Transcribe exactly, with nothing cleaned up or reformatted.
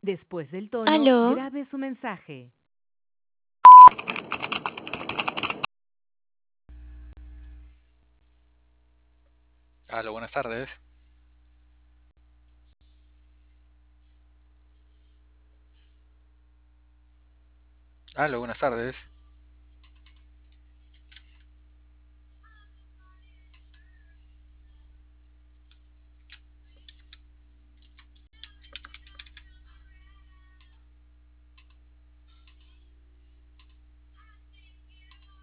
Después del tono, ¿Aló? grabe su mensaje. Aló, buenas tardes. Aló, buenas tardes.